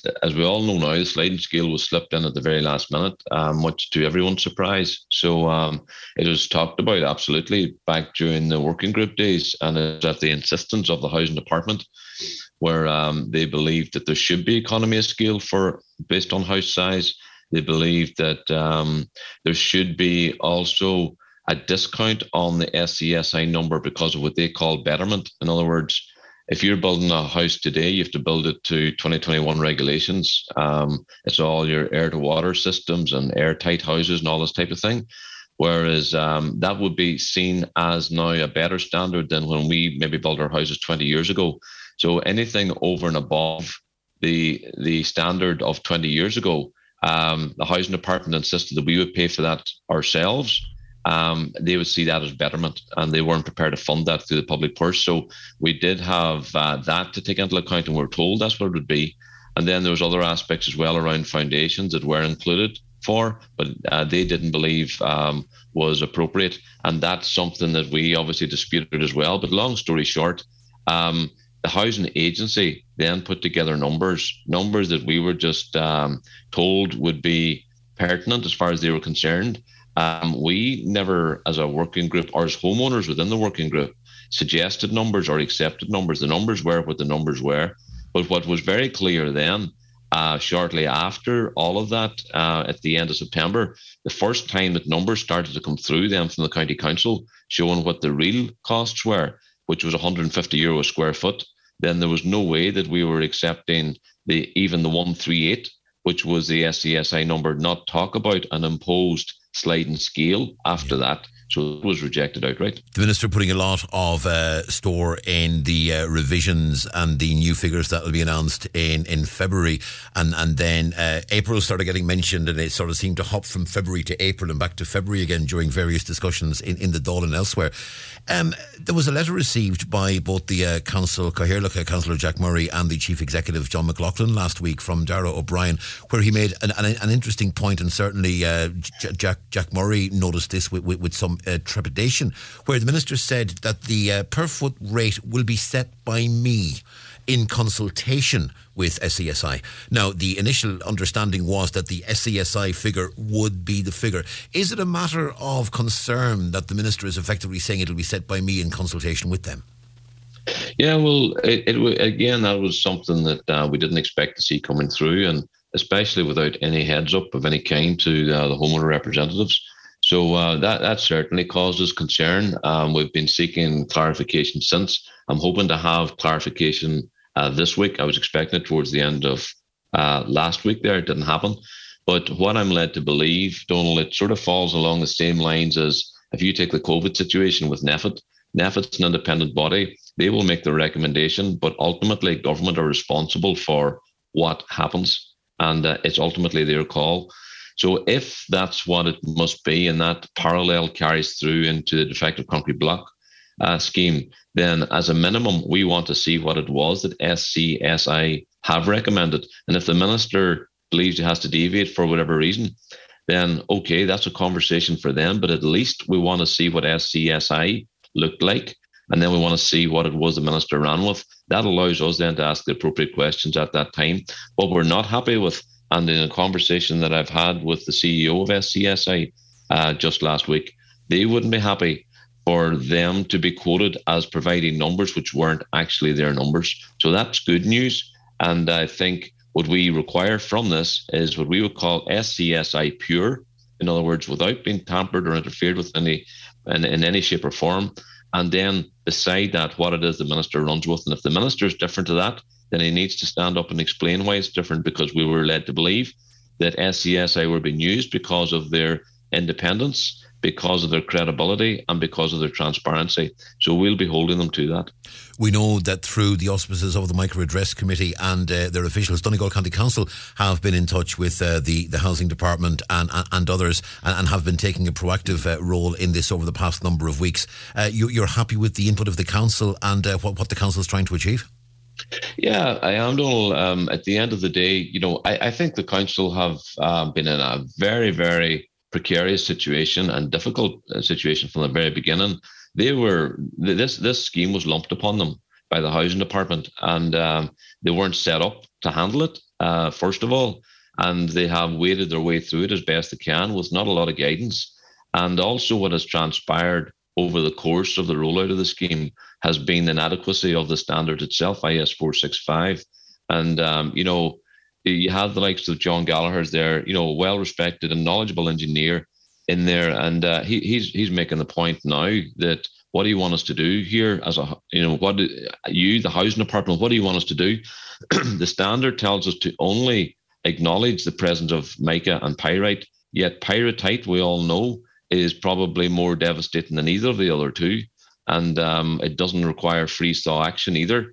as we all know now, the sliding scale was slipped in at the very last minute, much to everyone's surprise. So it was talked about absolutely back during the working group days, and it's at the insistence of the housing department, where they believed that there should be economy of scale for based on house size. They believed that there should be also a discount on the SCSI number because of what they call betterment. In other words, if you're building a house today, you have to build it to 2021 regulations. It's all your air to water systems and airtight houses and all this type of thing. Whereas that would be seen as now a better standard than when we maybe built our houses 20 years ago. So anything over and above the standard of 20 years ago, the housing department insisted that we would pay for that ourselves. They would see that as betterment, and they weren't prepared to fund that through the public purse. So we did have that to take into account, and we were told that's what it would be. And then there was other aspects as well around foundations that were included for, but they didn't believe was appropriate. And that's something that we obviously disputed as well. But long story short, the housing agency then put together numbers that we were just told would be pertinent as far as they were concerned. We never, as a working group or as homeowners within the working group, suggested numbers or accepted numbers. The numbers were what the numbers were. But what was very clear then, shortly after all of that, at the end of September, the first time that numbers started to come through then from the County Council showing what the real costs were, which was €150 a square foot, then there was no way that we were accepting even the 138, which was the SCSI number, not talk about an imposed sliding scale after that. So it was rejected outright. The Minister putting a lot of store in the revisions and the new figures that will be announced in February. And then April started getting mentioned, and it sort of seemed to hop from February to April and back to February again during various discussions in the Dáil and elsewhere. There was a letter received by both the Council, Cathaoirleach Councillor Jack Murray, and the Chief Executive John McLaughlin last week from Darragh O'Brien, where he made an interesting point, and certainly Jack Murray noticed this with some trepidation, where the Minister said that the per foot rate will be set by me in consultation with SCSI. Now, the initial understanding was that the SCSI figure would be the figure. Is it a matter of concern that the Minister is effectively saying it'll be set by me in consultation with them? Yeah, well, again, that was something that we didn't expect to see coming through, and especially without any heads up of any kind to the homeowner representatives. So that certainly causes concern. We've been seeking clarification since. I'm hoping to have clarification this week. I was expecting it towards the end of last week there. It didn't happen. But what I'm led to believe, Donald, it sort of falls along the same lines as if you take the COVID situation with NPHET. NPHET's an independent body. They will make the recommendation, but ultimately government are responsible for what happens. And it's ultimately their call. So if that's what it must be, and that parallel carries through into the defective concrete block scheme, then as a minimum, we want to see what it was that SCSI have recommended. And if the Minister believes he has to deviate for whatever reason, then okay, that's a conversation for them. But at least we want to see what SCSI looked like. And then we want to see what it was the Minister ran with. That allows us then to ask the appropriate questions at that time. What we're not happy with, and in a conversation that I've had with the CEO of SCSI just last week, they wouldn't be happy for them to be quoted as providing numbers which weren't actually their numbers. So that's good news. And I think what we require from this is what we would call SCSI pure. In other words, without being tampered or interfered with in any shape or form. And then decide that what it is the Minister runs with. And if the Minister is different to that, then he needs to stand up and explain why it's different, because we were led to believe that SCSI were being used because of their independence, because of their credibility, and because of their transparency. So we'll be holding them to that. We know that through the auspices of the Micro Redress Committee and their officials, Donegal County Council have been in touch with the Housing Department and others, and have been taking a proactive role in this over the past number of weeks. You're happy with the input of the Council and what the Council is trying to achieve? Yeah, I am, Donald. At the end of the day, I think the Council have been in a very, very precarious situation and difficult situation from the very beginning. This scheme was lumped upon them by the Housing Department, and they weren't set up to handle it. first of all, and they have waded their way through it as best they can with not a lot of guidance. And also what has transpired over the course of the rollout of the scheme has been the inadequacy of the standard itself, IS 465. And, you have the likes of John Gallagher's there, well-respected and knowledgeable engineer in there. And he's making the point now that what do you want us to do here as the housing department, what do you want us to do? The standard tells us to only acknowledge the presence of mica and pyrite, yet pyrrhotite, we all know, is probably more devastating than either of the other two. And it doesn't require freeze-thaw action either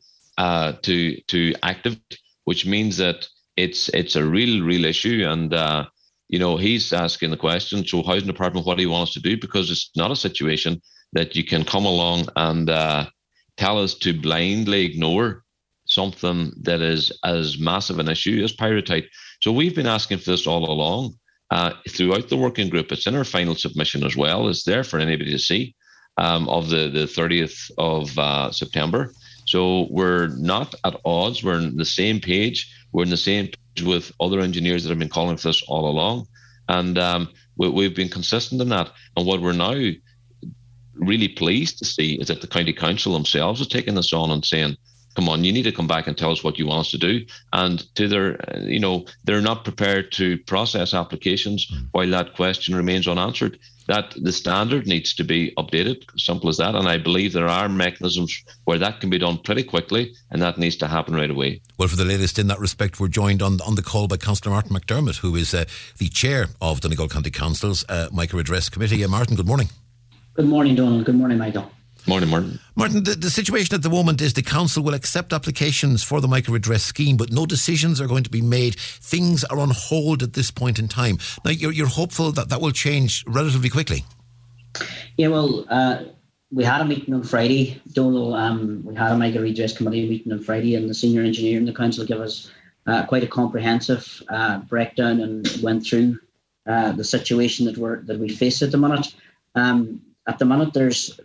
to activate, which means that it's a real issue. And, he's asking the question, so housing department, what do you want us to do? Because it's not a situation that you can come along and tell us to blindly ignore something that is as massive an issue as pyrrhotite. So we've been asking for this all along throughout the working group. It's in our final submission as well. It's there for anybody to see of the 30th of September. So we're not at odds. We're on the same page. We're in the same page with other engineers that have been calling for this all along. And we've been consistent in that. And what we're now really pleased to see is that the County Council themselves are taking this on and saying, come on, you need to come back and tell us what you want us to do. And to their, they're not prepared to process applications while that question remains unanswered. That the standard needs to be updated, simple as that. And I believe there are mechanisms where that can be done pretty quickly, and that needs to happen right away. Well, for the latest in that respect, we're joined on the call by Councillor Martin McDermott, who is the chair of Donegal County Council's Mica Redress Committee. Martin, good morning. Good morning, Donald. Good morning, Michael. Morning, Martin. Martin, the situation at the moment is the council will accept applications for the Mica Redress scheme, but no decisions are going to be made. Things are on hold at this point in time. Now, you're hopeful that will change relatively quickly. Yeah, well, we had a meeting on Friday, Donald. We had a Mica Redress Committee meeting on Friday, and the senior engineer in the council gave us quite a comprehensive breakdown and went through the situation that we face at the minute. At the minute, there's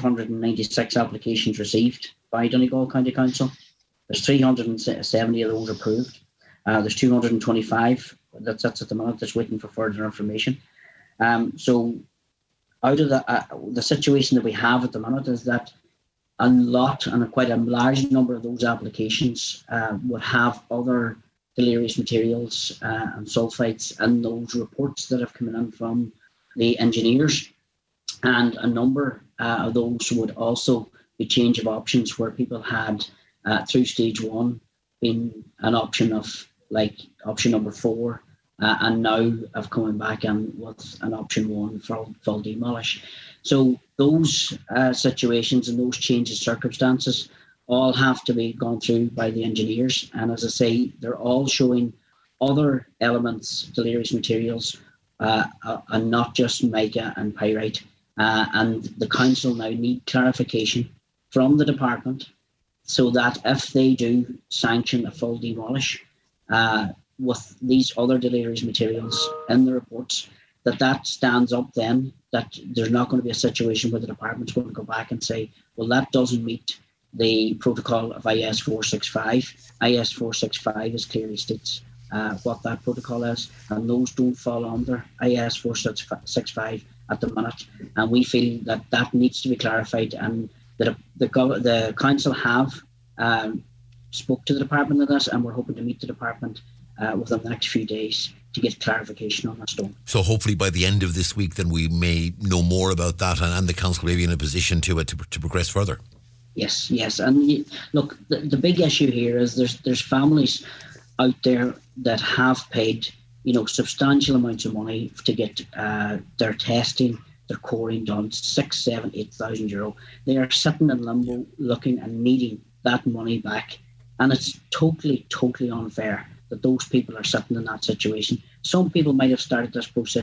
596 applications received by Donegal County Council. There's 370 of those approved. There's 225 that's at the minute that's waiting for further information. So out of the situation that we have at the minute is that a lot and quite a large number of those applications would have other deleterious materials and sulfites in those reports that have come in from the engineers. And a number of those would also be change of options where people had through stage one been an option of like option number 4 and now have coming back and with an option 1 for full demolish. So those situations and those changes circumstances all have to be gone through by the engineers. And as I say, they're all showing other elements, deleterious materials, and not just mica and pyrite. And the council now need clarification from the department so that if they do sanction a full demolish with these other deleterious materials in the reports, that stands up then, that there's not going to be a situation where the department's going to go back and say, well, that doesn't meet the protocol of IS 465. IS 465 is clearly states what that protocol is, and those don't fall under IS 465 at the minute, and we feel that needs to be clarified, and that the council have spoke to the department of this, and we're hoping to meet the department within the next few days to get clarification on this. So hopefully by the end of this week then we may know more about that, and the council may be in a position to progress further. Yes, and look, the big issue here is there's families out there that have paid substantial amounts of money to get their testing, their coring done, 6,000, 7,000, 8,000 euro. They are sitting in limbo looking and needing that money back. And it's totally unfair that those people are sitting in that situation. Some people might have started this process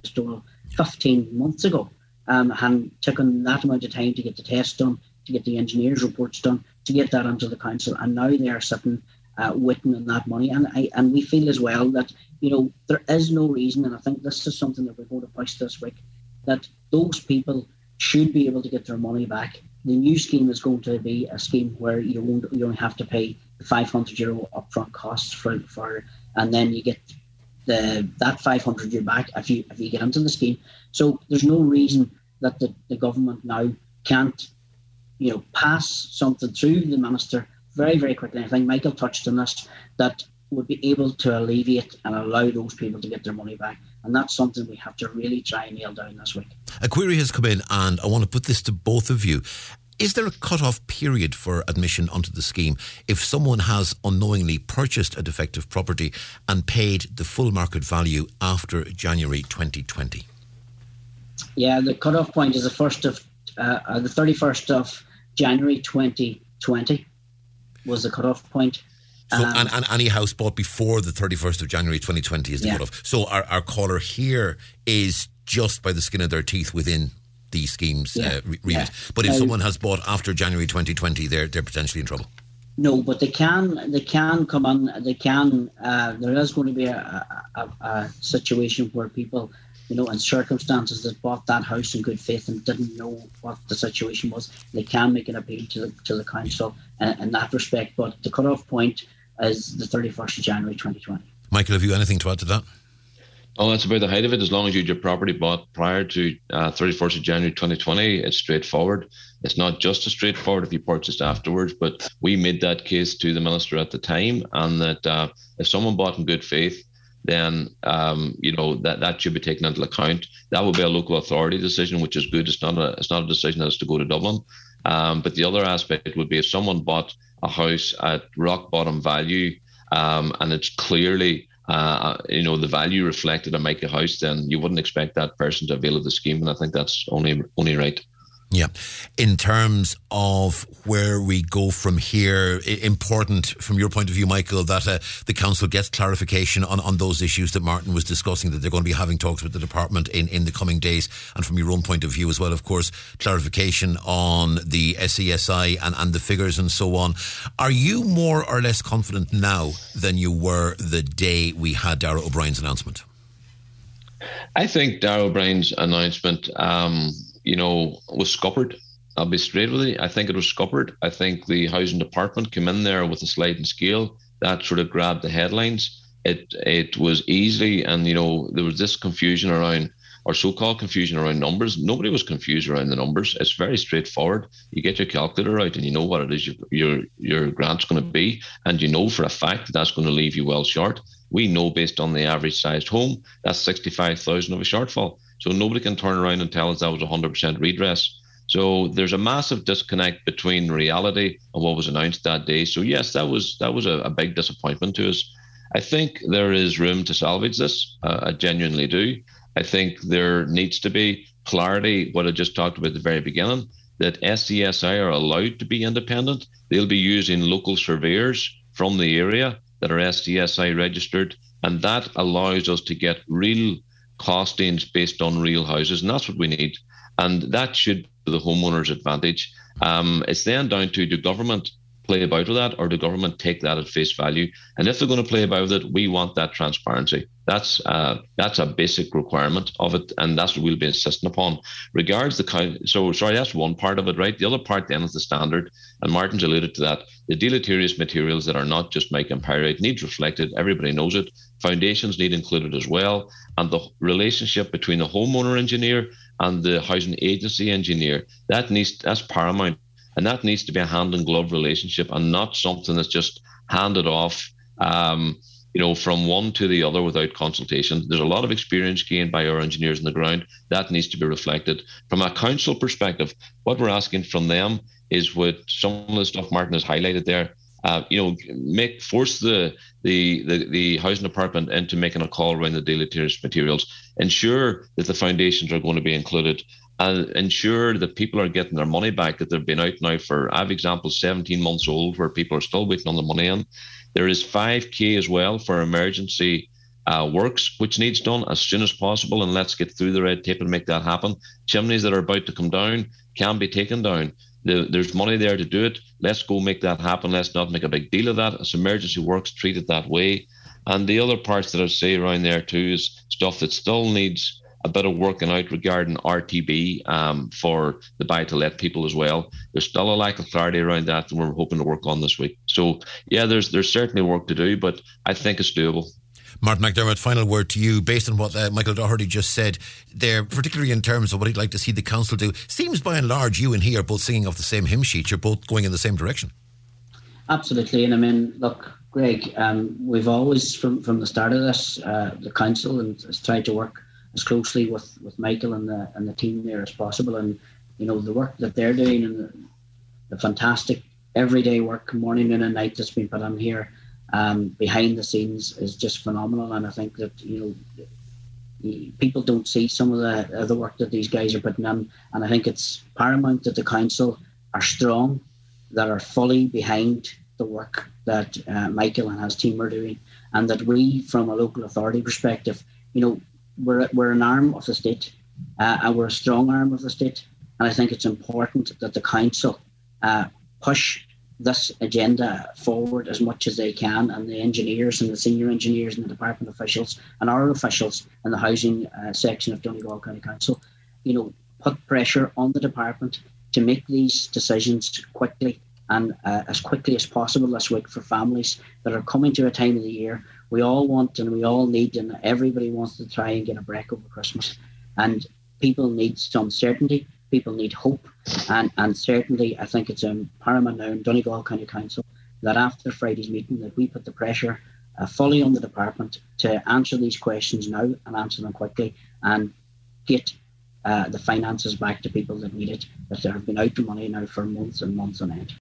15 months ago and taken that amount of time to get the tests done, to get the engineers' reports done, to get that onto the council. And now they are sitting waiting on that money. And we feel as well that there is no reason, and I think this is something that we're going to push this week, that those people should be able to get their money back. The new scheme is going to be a scheme where you only have to pay €500 upfront costs for and then you get that 500 you're back if you get into the scheme. So there's no reason that the government now can't, pass something through the minister very, very quickly. I think Michael touched on this, that would be able to alleviate and allow those people to get their money back. And that's something we have to really try and nail down this week. A query has come in, and I want to put this to both of you. Is there a cut-off period for admission onto the scheme if someone has unknowingly purchased a defective property and paid the full market value after January 2020? Yeah, the cut-off point is the 31st of January 2020 was the cut-off point. So and any house bought before the 31st of January 2020 is the cut-off. So our caller here is just by the skin of their teeth within the scheme's remit. Yeah. But if someone has bought after January 2020, they're potentially in trouble. No, but they can come on. They can. There is going to be a situation where people, in circumstances that bought that house in good faith and didn't know what the situation was, they can make an appeal to the council in that respect. But the cut-off point is the 31st of January 2020. Michael, have you anything to add to that? Oh, that's about the height of it. As long as you had your property bought prior to 31st of January 2020, it's straightforward. It's not just as straightforward if you purchased afterwards, but we made that case to the minister at the time, and that if someone bought in good faith, then that should be taken into account. That would be a local authority decision, which is good. It's not a decision that has to go to Dublin. But the other aspect would be if someone bought a house at rock bottom value, and it's clearly the value reflected in Micah House, then you wouldn't expect that person to avail of the scheme, and I think that's only right. Yeah. In terms of where we go from here, important from your point of view, Michael, that the council gets clarification on those issues that Martin was discussing, that they're going to be having talks with the department in the coming days, and from your own point of view as well, of course, clarification on the SESI and the figures and so on. Are you more or less confident now than you were the day we had Darragh O'Brien's announcement? I think Darragh O'Brien's announcement was scuppered. I'll be straight with you. I think it was scuppered. I think the housing department came in there with a sliding scale that sort of grabbed the headlines. It was easily, and there was this confusion around, or so-called confusion around numbers. Nobody was confused around the numbers. It's very straightforward. You get your calculator out and you know what it is your grant's going to be, and you know for a fact that's going to leave you well short. We know based on the average sized home, that's 65,000 of a shortfall. So nobody can turn around and tell us that was 100% redress. So there's a massive disconnect between reality and what was announced that day. So yes, that was a big disappointment to us. I think there is room to salvage this. I genuinely do. I think there needs to be clarity, what I just talked about at the very beginning, that SESI are allowed to be independent. They'll be using local surveyors from the area that are SESI registered, and that allows us to get real costings based on real houses, and that's what we need. And that should be the homeowner's advantage. It's then down to, do government play about with that, or do government take that at face value? And if they're going to play about with it, we want that transparency. That's a basic requirement of it, and that's what we'll be insisting upon. That's one part of it, right? The other part then is the standard, and Martin's alluded to that. The deleterious materials that are not just mica and pyrite needs reflected. Everybody knows it. Foundations need included as well, and the relationship between the homeowner engineer and the housing agency engineer, that's paramount. And that needs to be a hand-in-glove relationship, and not something that's just handed off, from one to the other without consultation. There's a lot of experience gained by our engineers on the ground. That needs to be reflected. From a council perspective, what we're asking from them is what some of the stuff Martin has highlighted there. Force the housing department into making a call around the deleterious materials. Ensure that the foundations are going to be included, and ensure that people are getting their money back, that they've been out now for, I have examples 17 months old where people are still waiting on the money in. There is 5K as well for emergency works, which needs done as soon as possible, and let's get through the red tape and make that happen. Chimneys that are about to come down can be taken down. There's money there to do it. Let's go make that happen. Let's not make a big deal of that. As emergency works, treat it that way. And the other parts that I say around there too is stuff that still needs a bit of working out regarding RTB for the buy-to-let people as well. There's still a lack of clarity around that, and we're hoping to work on this week. So, yeah, there's certainly work to do, but I think it's doable. Martin McDermott, final word to you. Based on what Michael Doherty just said there, particularly in terms of what he'd like to see the council do, seems by and large you and he are both singing off the same hymn sheet. You're both going in the same direction. Absolutely. And I mean, look, Greg, we've always, from the start of this, the council has tried to work as closely with Michael and the team there as possible. And, you know, the work that they're doing and the fantastic everyday work, morning, noon and night that's been put on here behind the scenes is just phenomenal. And I think that, you know, people don't see some of the work that these guys are putting in. And I think it's paramount that the council are strong, that are fully behind the work that Michael and his team are doing, and that we, from a local authority perspective, you know, we're an arm of the state, and we're a strong arm of the state. And I think it's important that the council push this agenda forward as much as they can, and the engineers and the senior engineers and the department officials and our officials in the housing section of Donegal County Council, you know, put pressure on the department to make these decisions quickly and as quickly as possible this week for families that are coming to a time of the year. We all want and we all need, and everybody wants to try and get a break over Christmas. And people need some certainty. People need hope. And certainly, I think it's paramount now in Donegal County Council that after Friday's meeting that we put the pressure fully on the department to answer these questions now and answer them quickly and get the finances back to people that need it, that have been out of money now for months and months on end.